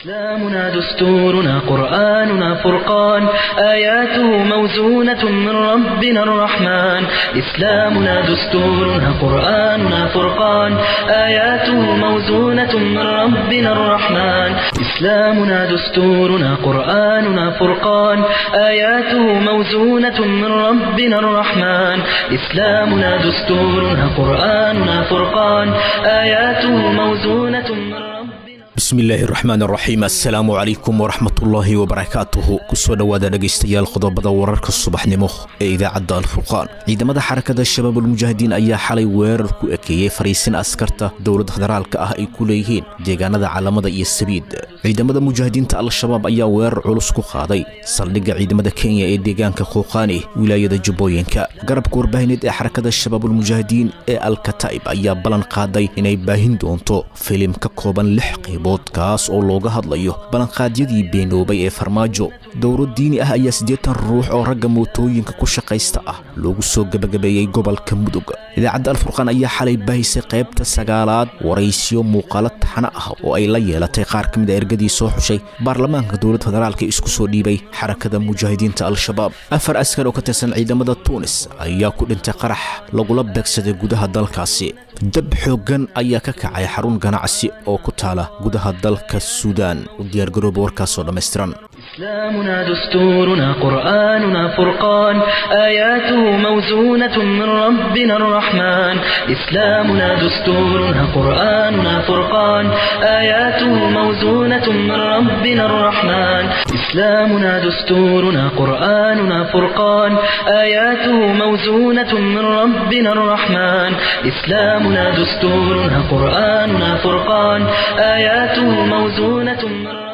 إسلامنا دستورنا قرآننا فرقان آياته موزونة من ربنا الرحمن إسلامنا دستورنا قرآننا فرقان آياته موزونة من ربنا الرحمن إسلامنا دستورنا قرآننا فرقان آياته موزونة من ربنا الرحمن إسلامنا دستورنا قرآننا فرقان آياته موزونة من ربنا بسم الله الرحمن الرحيم السلام عليكم ورحمة الله وبركاته كسوة وذا دقيستيال خضبضا ورارك الصبح نمو إذا عدى الفرقان عندما حركة الشباب المجاهدين أي حالي ويرر كوكي فريسين أسكرتا دولة فدرالك أي كليهين ديغانا ذا على مدى السبيد عندما مجاهدين تأل الشباب أي ويرر علسكو خاضي صلق عندما كينيا إي ديغان كخوقاني ولاية جبوينكا قرب كورباهن حركة الشباب المجاهدين أي الكتائب أي بلان قادي إني باهن دونتو فيلم ككوبا لحقي kaas oo looga hadlayo balanqaadyadii beenoobay ee farmaajo dowlad diini ah ayaa 8 ruux oo ragga mootooyinka ku shaqaysta ah loogu soo gabagabeeyay gobolka mudug idaacadda alfurqaan ayaa xalay baahisay qaybta 9aad waraysiyo muuqaal taxana ah oo ay la yeelatay qaar kamid ah ergadii soo xushay baarlamaanka dowladda federaalka isku soo dhiibay xarakada mujaahidiinta al-shabaab afar askar oo ka tirsan ciidamada Tunis ayaa ku dhintay qarax lagula beegsaday gudaha dalkaasi dab xoogan ayaa ka kacay xarun ganacsi oo ku taala gudaha dalka Suudaan u diyaar garoob warkaas oo dhameystiran إسلامنا دستورنا قرآننا فرقان آياته موزونة من ربنا الرحمن إسلامنا دستورنا قرآننا فرقان آياته موزونة من ربنا الرحمن إسلامنا دستورنا قرآننا فرقان آياته موزونة من ربنا الرحمن إسلامنا دستورنا قرآننا فرقان آياته موزونة من ربنا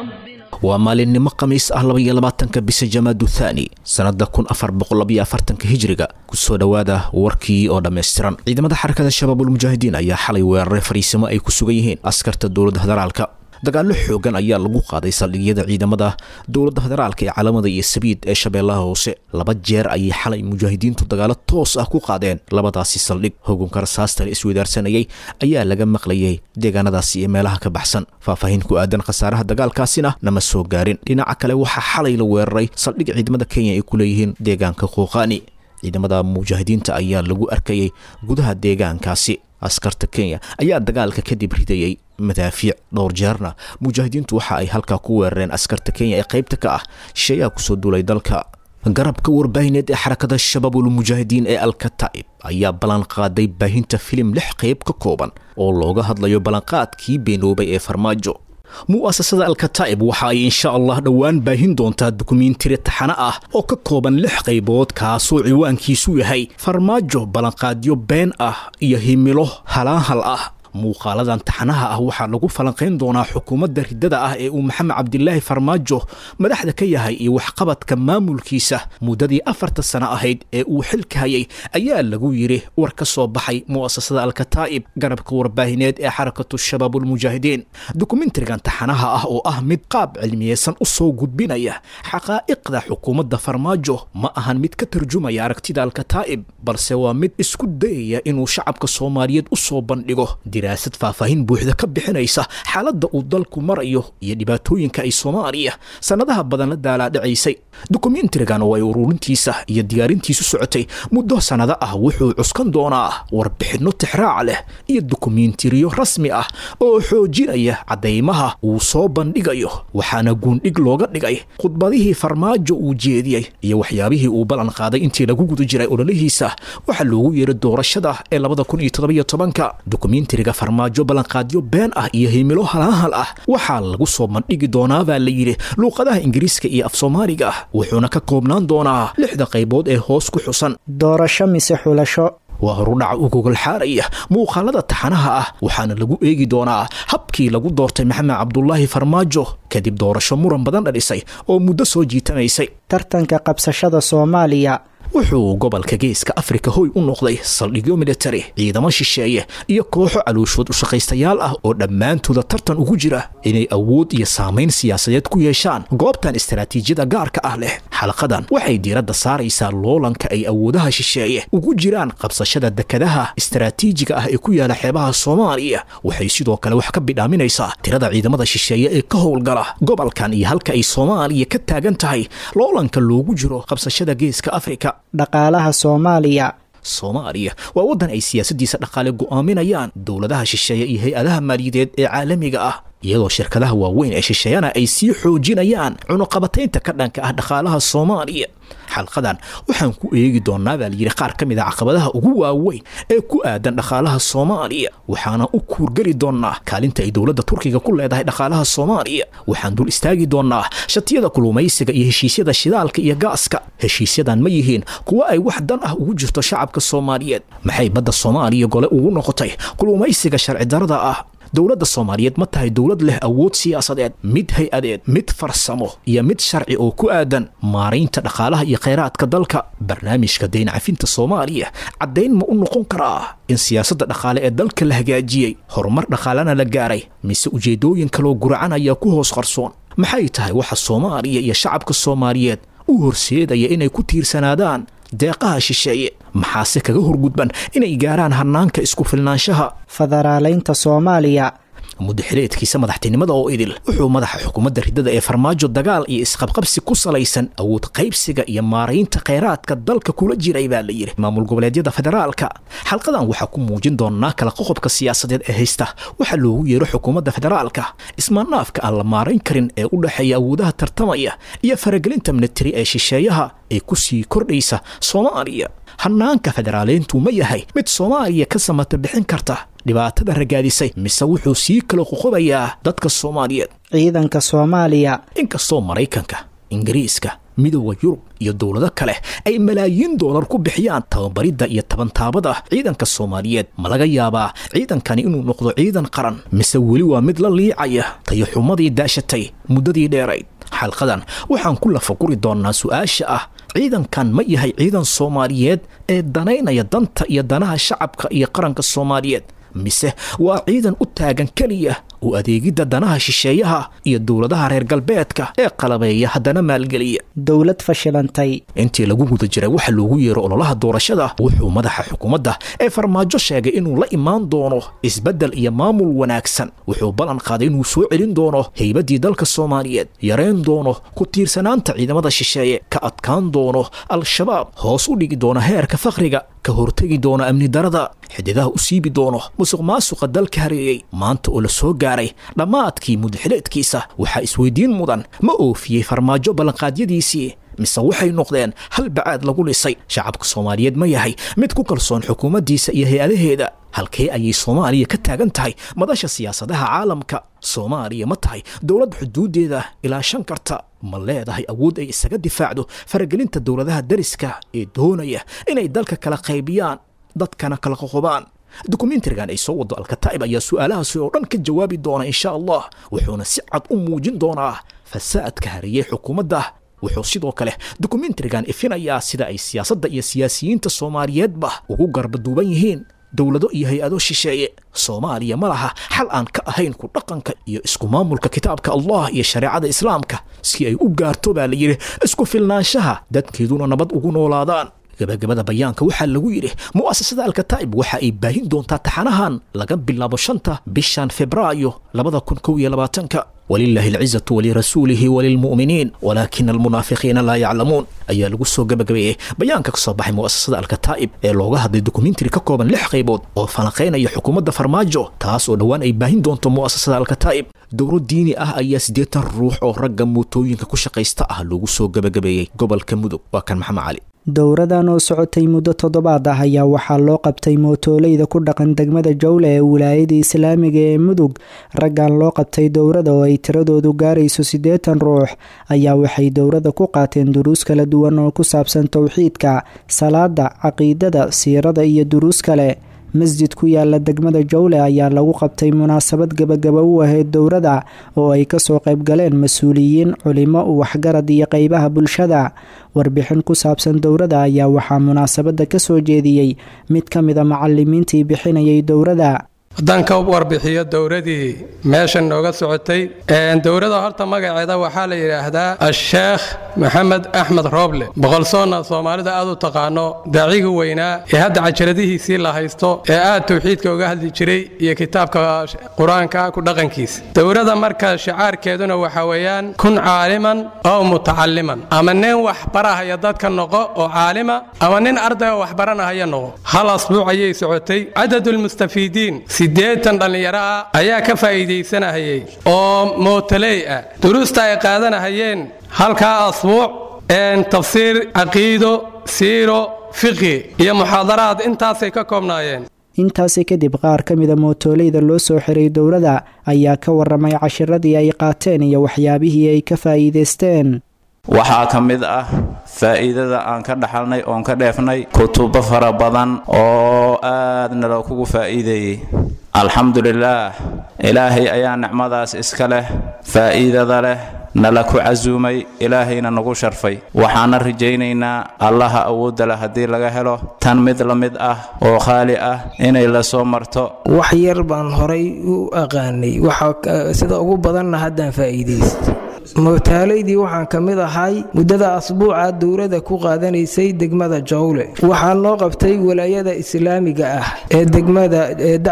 ومالين مقاميس أهلا بيلباتنك بسجماد الثاني سنة 1440 هجرية كسو دواده وركي أو دمستران عندما حركة الشباب المجاهدين أي حالي ويرفريسما أي كسوغيهين أسكرت الدولة هدرالك dagaalo xoogan ayaa lagu qaaday saldhigyada ciidamada dowladda federaalka ee calaamada iyo sabiid ee shabeellaha hoose laba jeer ayay xalay mujaahidiintu dagaalo toos ah ku qaadeen labadaasi saldhig hogaanka rasaasta isweydaarsanayay ayaa laga maqlayay deegaanadaasi ee meelaha ka baxsan faahfaahin ku aadan khasaaraha dagaalkaasina nama soo gaarin dhinaca kale waxa xalay la weeraray saldhig ciidamada Kenya ay ku leeyihiin deegaanka Qooqani ciidamada mujaahidiinta ayaa lagu arkayay gudaha deegaankaasi askarta Kenya ayaa dagaalka kadib ridayay madaafiic dhowr jeerna mujaahidiintu waxa ay halka ku weerareen askarta Kenya ee qaybta ka ah shay'a ku soo duulay dalka garabka warbaahineed ee xarakada shabaabul mujaahidiin ee al-kataib ayaa balan qaaday baahinta filim 6 qayb ka kooban oo looga hadlayo balanqaadkii beenoobay ee farmaajo mu'asasada al-kataib waxa ay insha Allah dhawaan baahin doontaa dokumentari taxana ah oo ka kooban 6 qaybood kaasoo ciwaankiisu yahay farmaajo balanqaadyo been ah iyo himilo halaahal ah muuqaaladan taxanaha ah waxa lagu falanqeyn doonaa xukuumadda ridada ah ee uu Maxamed Cabdilaahi Farmaajo madaxda ka yahay iyo waxqabadka maamulkiisa muddadii 4 sano ahayd ee uu xilka hayay ayaa lagu yiri war ka soo baxay mu'asasada al-kataib garabka warbaahineed ee xarakatu shabaabul mujaahidiin dokumentarigan taxanaha ah oo ah mid qaab cilmiyeysan u soo gudbinaya xaqaa'iqda xukuumadda Farmaajo ma ahan mid ka tarjumaya aragtida al-kataib balse waa mid isku dayaya inuu shacabka Soomaaliyeed u soo bandhigo diraasad faahfaahin buuxda ka bixinaysa xaaladda uu dalku marayo iyo dhibaatooyinka ay Soomaaliya sanadaha badan la daalaadhaysay dokumentarigan oo ay ururintiisa iyo diyaarintiisu socotay muddo sanado ah wuxuu cuskan doonaa warbixino tixraac leh iyo dokumentariyo rasmi ah oo xoojinaya cadeymaha uu soo bandhigayo waxaana guundhig looga dhigay khudbadihii Farmaajo uu jeediyay iyo waxyaabihii uu balan qaaday intii lagu guda jiray ololihiisa waxa loogu yeeray doorashada ee 2017 dokumentariga Farmaajo balanqaadyo been ah iyo himilo halaahal ah waxa lagu soo bandhigi doonaa baa la yiri luqadaha Ingiriiska iyo af Soomaaliga wuxuuna ka koobnaan doonaa 6 qaybood ee hoos ku xusan doorasho mise xulasho وهرودع وجوجل حارية موقالة تحنها وحان لجو إيجي دونا habkii lagu doortay Maxamed Cabdullaahi Farmaajo kadib doorasho muran badan dhalisay oo muddo soo jiitanaysay tartanka qabsashada Soomaaliya wuxuu gobolka geeska Afrika hoy u noqday saldhigyo military ciidamo shisheeye iyo kooxo calooshood u shaqaystayaal ah oo dhammaantooda tartan ugu jira inay awood iyo saameyn siyaasadeed ku yeeshaan goobtan istaraatiijiyada gaarka ah leh xalaqadan waxay diiradda saaraysaa loolanka ay awoodaha shisheeye ugu jiraan qabsashada dekadaha istaraatiijiga ah ee ku yaala xeebaha soomaaliya waxay sidoo kale wax ka bidhaaminaysaa tirada ciidamada shisheeye ee ka howlgala gobolkan iyo halka ay soomaaliya ka taagan tahay loolanka loogu jiro qabsashada geeska afrika. dhaqaalaha soomaaliya waa waddan ay siyaasaddiisa dhaqaale go'aaminayaan dowladaha shisheeye iyo hay-adaha maaliyadeed ee caalamiga ah iyadoo shirkadaha waaweyn ee shisheeyana ay sii xoojinayaan cunuqabataynta ka dhanka ah dhaqaalaha soomaaliya. xalqadan waxaan ku eegi doonaa baa layidhi qaar ka mid a caqabadaha ugu waaweyn ee ku aadan dhaqaalaha soomaaliya waxaana u kuurgeli doonaa kaalinta ay dowladda turkiga ku leedahay dhaqaalaha soomaaliya. waxaan dul istaagi doonaa shatiyada kulumaysiga iyo heshiisyada shidaalka iyo gaaska. heshiisyadan ma yihiin kuwa ay wax dan ah ugu jirto shacabka soomaaliyeed? maxay badda soomaaliya gole ugu noqotay kulumaysiga sharci darada ah? dowladda soomaaliyeed ma tahay dowlad leh awood siyaasadeed, mid hay-adeed, mid farsamo iyo mid sharci oo ku aadan maaraynta dhaqaalaha iyo khayraadka dalka? barnaamijka dayn cafinta soomaaliya caddayn ma u noqon karaa in siyaasadda dhaqaale ee dalka la hagaajiyey, horumar dhaqaalena la gaaray, mise ujeedooyin kaloo guracan ayaa ku hoos qarsoon? maxay tahay waxa soomaaliya iyo shacabka soomaaliyeed u horseedaya inay ku tiirsanaadaan deeqaha shisheeye? maxaase kaga horgudban inay gaaraan hanaanka isku filnaanshaha? federaaleynta soomaaliya muddaxileedkiisa madaxtinimada oo idil wuxuu madaxa xukuumadda ridada ee farmaajo dagaal iyo isqabqabsi ku salaysan awood qaybsiga iyo maaraynta khayraadka dalka kula jiray baa la yidhi maamul goboleedyada federaalka. xalqadan waxaa ku muujin doonaa kala qoqobka siyaasadeed ee haysta waxa loogu yeero xukuumadda federaalka, ismaanaafka aan la maarayn karin ee u dhexeeya awoodaha tartamaya iyo faragelinta militari ee shisheeyaha ee ku sii kordhaysa soomaaliya. hanaanka federaaleyntu ma yahay mid soomaaliya ka samata bixin karta dhibaatada ragaadisay, mise wuxuu sii kala qoqobayaa dadka soomaaliyeed? ciidanka soomaaliya inkastoo maraykanka, ingiriiska, midooda yurub iyo dowlado kale ay malaayiin doolar ku bixiyaan tababaridda iyo tabantaabada ciidanka soomaaliyeed, ma laga yaabaa ciidankani inuu noqdo ciidan qaran, mise weli waa mid la liicaya tayaxumadii daashatay muddadii dheerayd? xalqadan waxaan ku lafaguri doonaa su-aasha ah ciidankan ma yahay ciidan soomaaliyeed ee danaynaya danta iyo danaha shacabka iyo qaranka soomaaliyeed, mise waa ciidan u taagan keliya u adeegidda danaha shisheeyaha iyo dowladaha reer galbeedka ee qalabeeya haddana maalgeliya? dowlad fashilantay. intii lagu guda jiray waxa loogu yeero ololaha doorashada wuxuu madaxa xukuumadda ee farmaajo sheegay inuu la imaan doono isbeddel iyo maamul wanaagsan. wuxuu ballan qaaday inuu soo celin doono haybaddii dalka soomaaliyeed, yareyn doono ku tiirsanaanta ciidamada shisheeye, ka adkaan doono al-shabaab, hoos u dhigi doono heerka faqriga, ka hortegi doono amni darada, xididaha u siibi doono musuq maasuqa dalka hareeyey. maanta oo la soo gaaray dhammaadkii muddaxileedkiisa waxaa isweydiin mudan, ma oofiyey farmaajo ballanqaadyadiisii mise waxay noqdeen hal bacaad lagu dhisay? shacabka soomaaliyeed ma yahay mid ku kalsoon xukuumaddiisa iyo hay-adaheeda? halkee ayay soomaaliya ka taagan tahay madasha siyaasadaha caalamka? soomaaliya ma tahay dowlad xuduudeeda ilaashan karta? ma leedahay awood ay isaga difaacdo faragelinta dowladaha dariska ee doonaya inay dalka kala qaybiyaan, dadkana kala qoqobaan? dokumentarigan ay soo wado alkataa'ib ayaa su-aalahaasi oo dhan ka jawaabi doona insha allah, wuxuuna si cad u muujin doonaa fasaadka hareeyey xukuumadda. wuxuu sidoo kale dokumentarigan ifinayaa sida ay siyaasadda iyo siyaasiyiinta soomaaliyeedba ugu garbaduuban yihiin dowlado iyo hay-ado shisheeye. soomaaliya ma laha xal aan ka ahayn ku dhaqanka iyo isku maamulka kitaabka allah iyo shareecada islaamka si ay u gaarto baa la yidhi isku filnaanshaha, dadkeeduna nabad ugu noolaadaan. gabagabada bayaanka waxaa lagu yidhi mu'asasada alkataa'ib waxa ay baahin doontaa taxanahan laga bilaabo 5 bishan Febraayo 2021. ولله العزة ولرسوله وللمؤمنين ولكن المنافقين لا يعلمون ayaa lagu soo gabagabeeyay bayaanka ka soo baxay mu'asasada alkataa'ib ee looga hadlay dokumentari ka kooban 6 qaybood oo falanqeynaya xukuumadda farmaajo, taas oo dhawaan ay baahin doonto mu'asasada alkataa'ib. dowro diini ah ayaa 80 ruux oo ragga mootooyinka ku shaqaysta ah lagu soo gabagabeeyay gobolka Mudug. waa kan Maxamed Cali. dowradan oo socotay muddo 7 ah ayaa waxaa loo qabtay mootoolayda ku dhaqan degmada Jowle ee wilaayada Islaamiga ee Mudug. raggan loo qabtay dowrada oo ay tiradoodu gaarayso 80 ruux ayaa waxay dowrada ku qaateen duruus kala duwan oo ku saabsan tawxiidka, salaada, caqiidada, siirada iyo duruus kale. masjid ku yaala degmada Jowle ayaa lagu qabtay munaasabad gabagaba u ahayd dowrada oo ay kasoo qayb galeen mas-uuliyiin, culimo, waxgarad iyo qaybaha bulshada. warbixin ku saabsan dowrada ayaa waxaa munaasabada kasoo jeediyey mid ka mid a macalimiintii bixinayay dowrada. haddaan ka warbixiyo dowradii meeshan nooga socotay, dowrada horta magaceeda waxaa la yidhaahdaa asheekh maxamed axmed rooble boqolsoonna soomaalida aad u taqaano daaciga weynaa ee hadda cajaladihiisii la haysto ee aad tawxiidka uga hadli jiray iyo kitaabka qur-aanka ku dhaqankiisa dowladda marka shicaarkeeduna waxa weeyaan kun caaliman aw mutacalliman ama nin wax barahaya dadka noqo oo caalima ama nin arday wax baranaya noqo hal asbuuc ayay socotay cadadul mustafiidiin 80 dhalinyaro ayaa ka faa'iideysanayay oo mootaley ah duruusta ay qaadanayeen halka asbuuc tafsiir aqiido siiro fiqhi iyo muxaadaraad intaasay ka koobnaayeen intaasi kadib qaar ka mida mootoleyda loo soo xiray dowladda ayaa ka waramay cashiradii ay qaateen iyo waxyaabihii ay ka faa'iideysteen waxaa ka mid ah faa'iidada aan ka dhaxalnay oon ka dheefnay kutubo fara badan oo aad nala kugu faa'iideeyay alxamdulillaah ilaahay ayaa nicmadaas iska leh faa'iidada leh nala ku casuumay ilaahayna nagu sharfay waxaana rajaynaynaa allaha awoodda leh haddii laga helo tan mid la mid ah oo khaali ah inay la soo marto wax yar baan horay u aqaanay sida ugu badanna haddaan faa'iidaystay mootaaleydii waxaan ka mid ahay muddada asbuuca dowladda ku qaadanaysay degmada jawle waxaa loo qabtay walaayada islaamiga ah ee degmada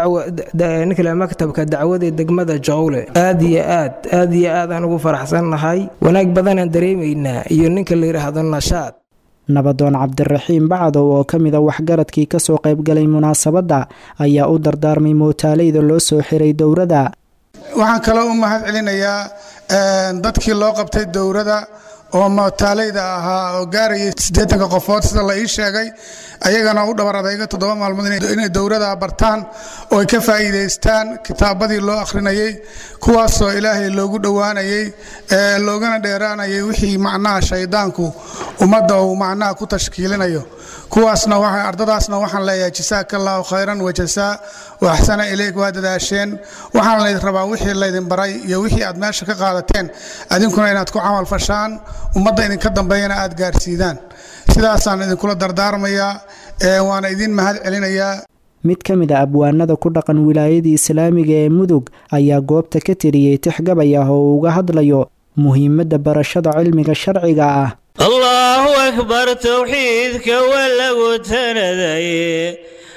ninkale maktabka dacwada degmada jawle aad iyo aad aan ugu faraxsannahay wanaag badanaan dareemaynaa iyo ninka la yidhaahdo nashaad nabadoon cabdiraxiim bacdow oo ka mida waxgaradkii kasoo qaybgalay munaasabadda ayaa u dardaarmay mootaaleyda loo soo xiray dowladda waxaan kaloo u mahad celinayaa dadkii loo qabtay dowladda oo mootaaleyda ahaa oo gaarayay 80 qofood sida la ii sheegay ayagana u dhabar adayga 7 maalmood inay dowladda bartaan oo ay ka faa'iideystaan kitaabadii loo akhrinayay kuwaasoo ilaahay loogu dhowaanayay loogana dheeraanayay wixii macnaha shaydaanku ummadda uu macnaha ku tashkiilinayo kuwaasna ardadaasna waxaan leeyahay jazaakallaahu khayran wajazaa waxsana ilayk waa dadaasheen waxaan leeyahay rabaa wixii laydin baray iyo wixii aad meesha ka qaadateen adinkuna inaad ku camal fashaan ummadda idinka dambeeyana aad gaarsiidaan sidaasaan idinkula dardaarmayaa waana idin mahad celinayaa mid ka mid a abwaanada ku dhaqan wilaayadii islaamiga ee mudug ayaa goobta ka tiriyey tixgabay ah oo uga hadlayo muhiimadda barashada cilmiga sharciga ah allahu akbar tawxiidka waa lagu tanadaye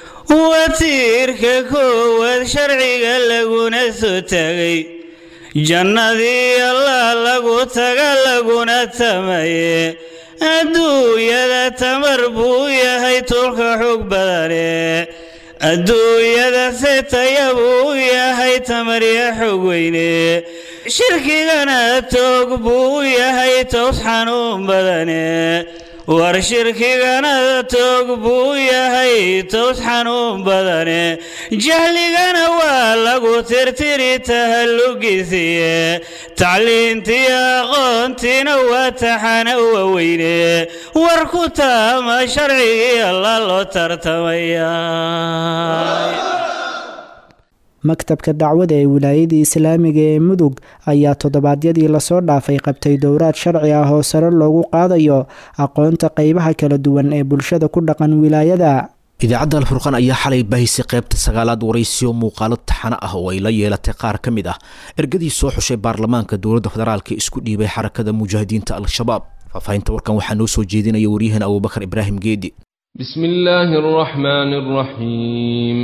watiirka koowaad sharciga laguna soo tagay jannadii allah lagu taga laguna tamaye adduunyada tamar buu yahay tulka xoog badane adduunyada setaya buu yahay tamarya xoog weyne shirkigana toog buu yahay toos xanuun badane war shirkigana toog buu yahay toos xanuun badane jahligana waa lagu tirtiri tahallugiisiye tacliintiyo aqoontiina waa taxana waweyne war ku taama sharcigii alla loo tartamaya maktabka dacwada ee wilaayadii islaamiga ee mudug ayaa toddobaadyadii lasoo dhaafay qabtay dowraad sharci ah oo sare loogu qaadayo aqoonta qaybaha kala duwan ee bulshada ku dhaqan wilaayada idaacadda alfurqaan ayaa xalay baahisay qaybta 9aad waraysiyo muuqaalo taxano ah oo ay la yeelatay qaar ka mid ah ergadii soo xushay baarlamaanka dowladda federaalka isku dhiibay xarakada mujaahidiinta al-shabaab faafahinta warkan waxaa noo soo jeedinaya waryahan abubakar ibraahim geedi bismillaahi arraxmaani arraxiim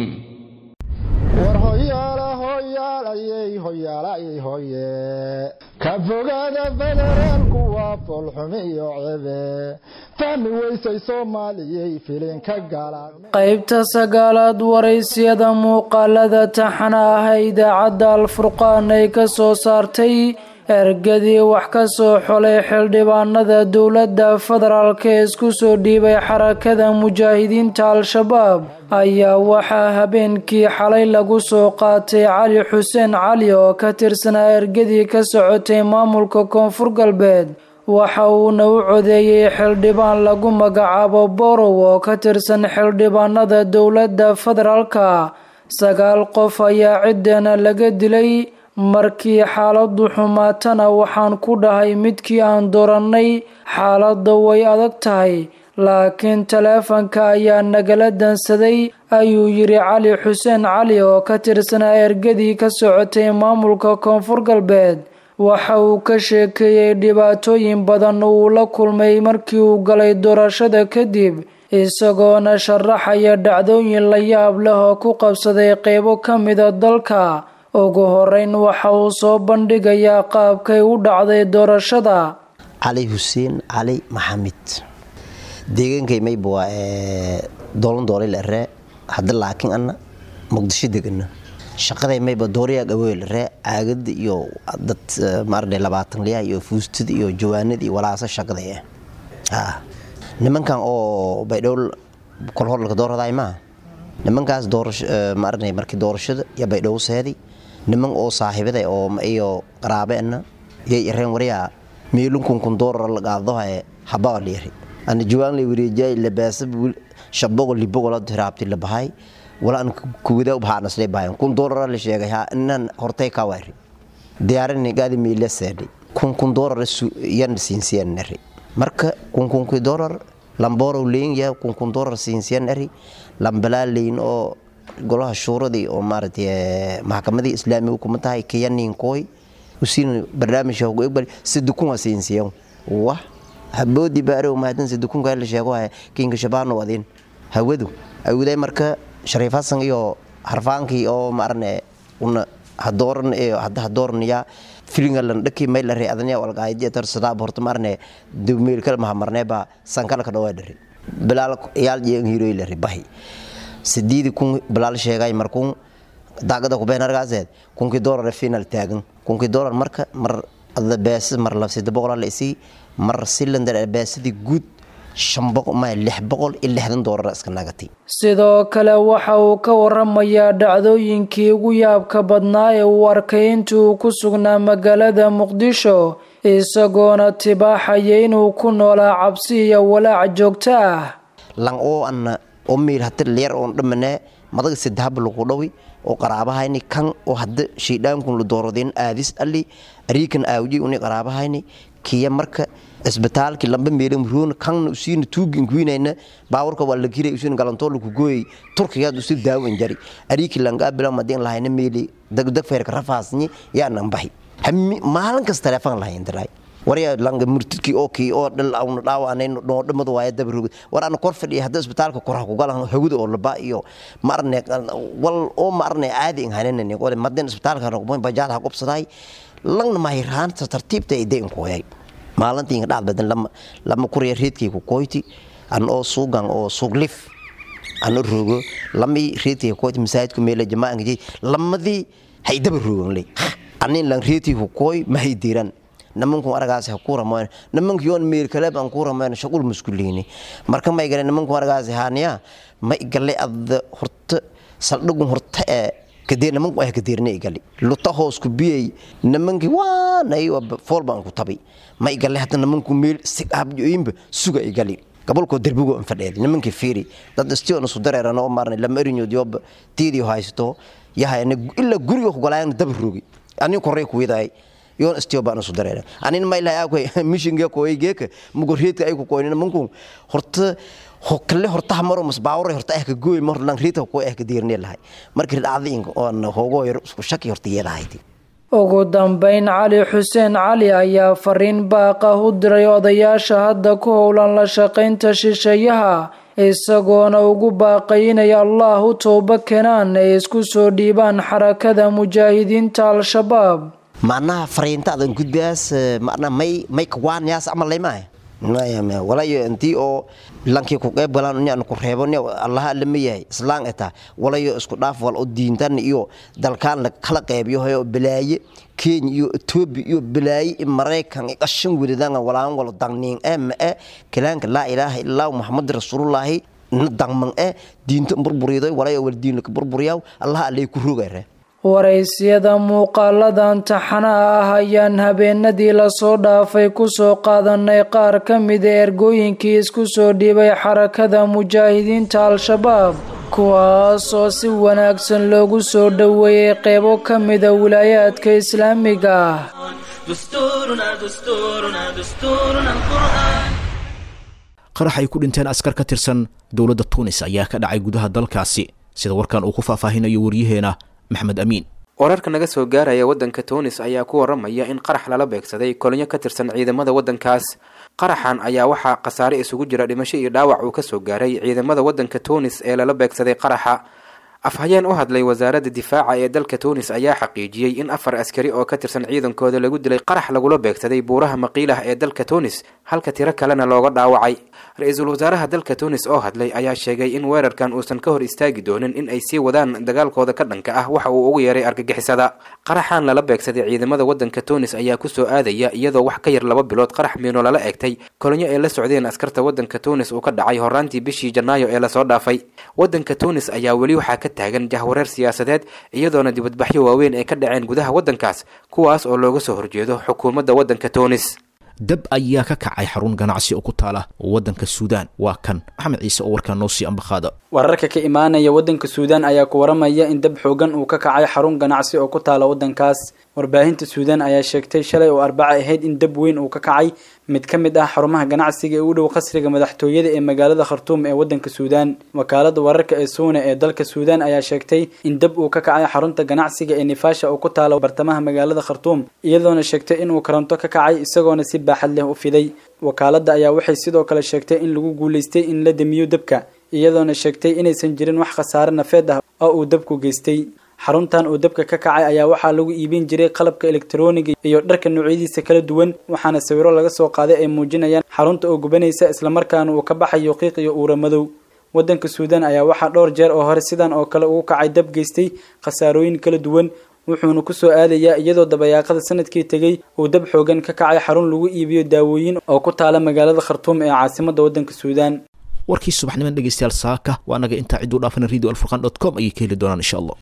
ka fogaada federaalku waa foolxumi iyo cebe fahmi weysay soomaaliyey filinka galaan qaybta 9aad waraysiyada muuqaalada taxana ah idaacadda alfurqaan ay ka soo saartay ergadii wax ka soo xolay xildhibaanada dowladda federaalka ee isku soo dhiibay xarakada mujaahidiinta al-shabaab ayaa waxaa habeenkii xalay lagu soo qaatay cali xuseen cali oo ka tirsanaa ergadii ka socotay maamulka koonfur galbeed waxa uuna u codeeyey xildhibaan lagu magacaabo borow oo ka tirsan xildhibaanada dowladda federaalka 9 qof ayaa cideena laga dilay markii xaaladu xumaatana waxaan ku dhahay midkii aan doorannay xaaladda way adag tahay laakiin taleefanka ayaa nagala dansaday ayuu yiri cali xuseen cali oo ka tirsanaa ergadii ka socotay maamulka koonfur galbeed waxa uu ka sheekeeyey dhibaatooyin badan uu la kulmay markii uu galay doorashada kadib isagoona sharaxaya dhacdooyin la yaab leh oo ku qabsaday qeybo ka mida dalka ugu horeyn waxa uu soo bandhigayaa qaabkay u dhacday doorashada. cali xuseen cali maxamed deegankay mayba waa doolan doolay la ree hadda laakiin anna muqdisho degana shaqaday mayba dooriya gaweel ree aagada iyo dad maarne 20 liya iyo fuustid iyo jawaanad iyo walaasa shaqaday nimankan oo baydhool kol hor laga dooraday ma nimankaas doorasho maarne markii doorashada ya baydhow seedi niman oo saaxiibada oo iyo qaraabeena yay ireen wariya meelunkun kun doorar la qaado habaa leeyahay ana jawaan la wareejay labaasab shabogo libogo la diraabti la bahay wala an kuwada u baahan isla baahan kun doorar la sheegay ha inaan hortay ka waari diyaarin gaadi meela seedi kun doorar yan siinsiyan nari marka kun doorar lamboro leen ya kun doorar siinsiyan nari lambala leen oo golaha shuuradi oo maartay maxkamadda islaamiga kuma tahay kiyanin kooy usiin barnaamij ugu egbal sidukun siinsiyan wa haboodi baaro maadan sidukun ka la sheego kinga shabaano wadin hawadu awday marka shariifasan iyo harfaankii oo maarne una hadooran ee hadorniya filingalan dhaki meel reedanya walqaaydi tarsada horta marne dumeel kala mahamarneeba sankala ka dhawaadari bilaal yaal jeen hiroy la ribahi sidiidi kun bilaal sheegay markuu daaqada ku been argaaseed kunki doolar final taagan kunki doolar marka mar adda bees mar la 700 la isi mar cylinder beesidi guud 660 doolar iska nagati. sidoo kale waxa uu ka waramayaa dhacdooyinkii ugu yaabka badnaa ee uu arkay intuu ku sugnaa magaalada Muqdisho isagoona tibaaxaya inuu ku noolaa cabsi iyo walaac joogto ah. lan oo an oo meel hatir leer oo dhamane madaga sadahab lagu dhawi oo qaraabahayni kan oo hadda shiidaankun la dooradeen aadis ali ariikan aawji uni qaraabahayni kiya marka isbitaalki lamba meelum roon kan usiin tuugin guinayna baawrka wala giray usiin galantool ku gooy turkiga u si daawan jari ariiki langa bila madin lahayna meeli dagdag feerka rafaasni yaa nambahi hammi maalin kasta telefoon lahayn diray wariya langa murtidki oo dhal awna dhaawaanay noo dhamad waaya dabrug waraan kor fadhiya hadda isbitaalka kor ku galan hawada oo laba iyo marne wal oo marne aadi in haneen oo madin isbitaalka rogmoyn bajaad ha qobsaday langna maahiraan tartiibta ay deyn kooyay maalintii dhacdadan lama kuriya reedkii ku kooyti an oo suugan oo suuglif an rogo lami reedkii kooyti masaajidku meel jamaacangi lamadii hay daba rogan leh anin lang reedkii ku kooy ma hay diran nimanku aragaas ha ku ramaan nimanku yoon meel kale baan ku ramaan shaqul muskuliini marka ma igaleen nimanku aragaas haaniya ma igale ad horta saldhigu horta kadee nimanku ay ka diirnay igali luta hoos ku biyay nimanki waanay foolbaan ku tabi ma igale hadda nimanku meel sigaab joimba suga igali gabolko derbigo aan fadheed nimanki fiiri dad istiyoon soo dareerano oo marnay lama erinyo job tiidi haysto yahay illa guriga ku galayaan dab rogi ani korey ku widay yoon istiyo baan soo dareeray anin ma ilaa ay mishinga kooygeeka mugo reedka ay ku kooyna nimanku horta hokle horta maro masbaawre horta ay ka gooy mar lan riita ko ay ka diirnay lahay markii dhacdeen oo hoogo yar isku shaki horta yeelahayd ugu dambeyn cali xuseen cali ayaa fariin baaqa u diray odayaasha hadda ku howlan la shaqaynta shisheeyaha isagoona ugu baaqay inay Allah u tooba keenaan ee isku soo dhiibaan xarakada mujaahidiinta al-shabaab macnaha fariintaadan gudbaas macnaha may kwaan yaas amal leeyahay wala intii oo lankii ku qeyb galaan inaan ku reebon Allah almiyahay islaan eta wala isku dhaaf wal oo diintan iyo dalkaan la kala qeybiyo oo bilaaye Kenya iyo Ethiopia iyo bilaaye Mareykan qashin wadadaan walaan wala dangnin kalaanka la ilaaha illa Muhammad rasuulullah nadangman diinta burburiday wala wal diin ka burburiyaa Allah alay ku rogayre waraysyada muuqaaladan taxanaha ah ayaan habeenadii la soo dhaafay ku soo qaadanay qaar ka mid ah ergooyinkii isku soo dhiibay xarakada mujaahidiinta al-shabaab kuwaas oo si wanaagsan loogu soo dhaweeyay qeybo ka mid ah wilaayaadka islaamiga ah. qarax ay ku dhinteen askar ka tirsan dowladda Tunis ayaa ka dhacay gudaha dalkaasi sida warkan uu ku faahfaahinayo wariyaheena maxamed amiin wararka naga soo gaaraya waddanka Tunis ayaa ku waramaya in qarax lala beegsaday kolonyo ka tirsan ciidamada waddankaas. qaraxan ayaa waxaa khasaare isugu jira dhimasho iyo dhaawac uu ka soo gaaray ciidamada waddanka Tunis ee lala beegsaday qaraxa. afhayeen u hadlay wasaaradda difaaca ee dalka Tunis ayaa xaqiijiyay in 4 askari oo ka tirsan ciidankooda lagu dilay qarax lagula beegsaday buuraha Maqiilah ee dalka Tunis, halka tiro kalena looga dhaawacay. ra'iisul wasaaraha dalka Tunis oo hadlay ayaa sheegay in weerarkan uusan ka hor istaagi doonin in ay sii wadaan dagaalkooda ka dhanka ah waxa uu ugu yeeray argagixisada. qaraxan lala beegsaday ciidamada waddanka Tunis ayaa ku soo aadaya iyadoo wax ka yar 2 bilood qarax miino lala eegtay kolonyo ay la socdeen askarta waddanka Tunis uu ka dhacay horaantii bishii Janaayo ee la soo dhaafay. waddanka Tunis ayaa wali waxa ka taagan jahwareer siyaasadeed iyadoona dibadbaxyo waaweyn ay ka dhaceen gudaha waddankaas kuwaas oo looga soo horjeedo xukuumadda waddanka Tunis. dab ayaa ka kacay xarun ganacsi oo ku taala waddanka Suudaan. waa kan Maxamed Ciise oo warkaan noo sii ambaqaada. wararka ka imaanaya waddanka Suudaan ayaa ku waramaya in dab xoogan uu ka kacay xarun ganacsi oo ku taala waddankaas. warbaahinta Suudaan ayaa sheegtay shalay oo Arbaca ahayd in dab weyn uu ka kacay mid ka mid ah xarumaha ganacsiga ee u dhow qasriga madaxtooyada ee magaalada Khartoum ee waddanka Suudaan. wakaalada wararka ee Suuna ee dalka Suudaan ayaa sheegtay in dab uu ka kacay xarunta ganacsiga ee Nifaasha oo ku taala bartamaha magaalada Khartoum, iyadoona sheegtay in uu koronto ka kacay isagoona si baaxad leh u fiday. wakaalada ayaa waxay sidoo kale sheegtay in lagu guuleystay in la damiyo dabka, iyadoona sheegtay inaysan jirin wax khasaare nafeed ah oo uu dabku geystay. xaruntan oo dabka ka kacay ayaa waxaa lagu iibin jiray qalabka elektarooniga iyo dharka noocyadiisa kala duwan, waxaana sawiro laga soo qaaday ay muujinayaan xarunta oo gubanaysa isla markaana uu ka baxayo qiiq iyo uura madow. waddanka Suudaan ayaa waxaa dhowr jeer oo hore sidan oo kale ugu kacay dab geystay khasaarooyin kala duwan, wuxuuna ku soo aadayaa iyadoo dabayaaqada sanadkii tagay uu dab xoogan ka kacay xarun lagu iibiyo daawooyin oo ku taala magaalada Khartoum ee caasimadda waddanka Suudaan. warkii subaxnimo dhegeystayaal saaka waa naga inta cid u dhaafan radio alfurqan.com ay ka heli doonaan insha Allah.